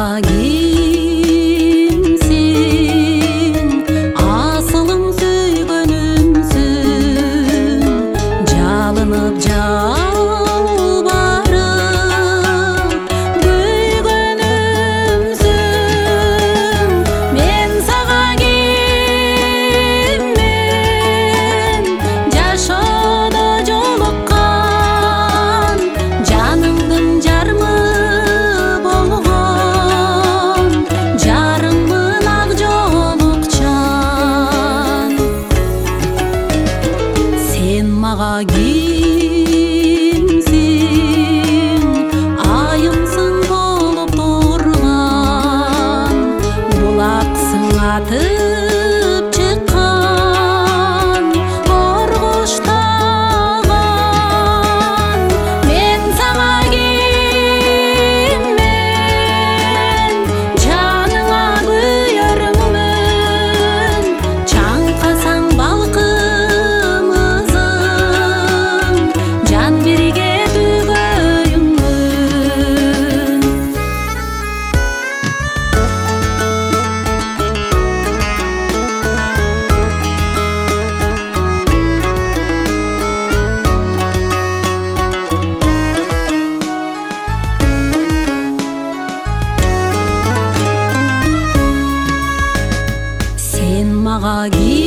мага кимсиң, асылым сүйгөнүмсүң, жалынып жалбарып күйгөнүмсүң. Мен сага киммен жашоодо жолуккан, жаныңдын жарымы болгон, жарыңмын ак жолукчан. Сен мага кимсиң, айымсың болуп турган, булаксың атып чыккан, оргуштаган. Мен сага киммен жаныңа күйөрүңмүн, чаңкасаң балкымызың, жан бирге түгөйүңмүн. Сен мага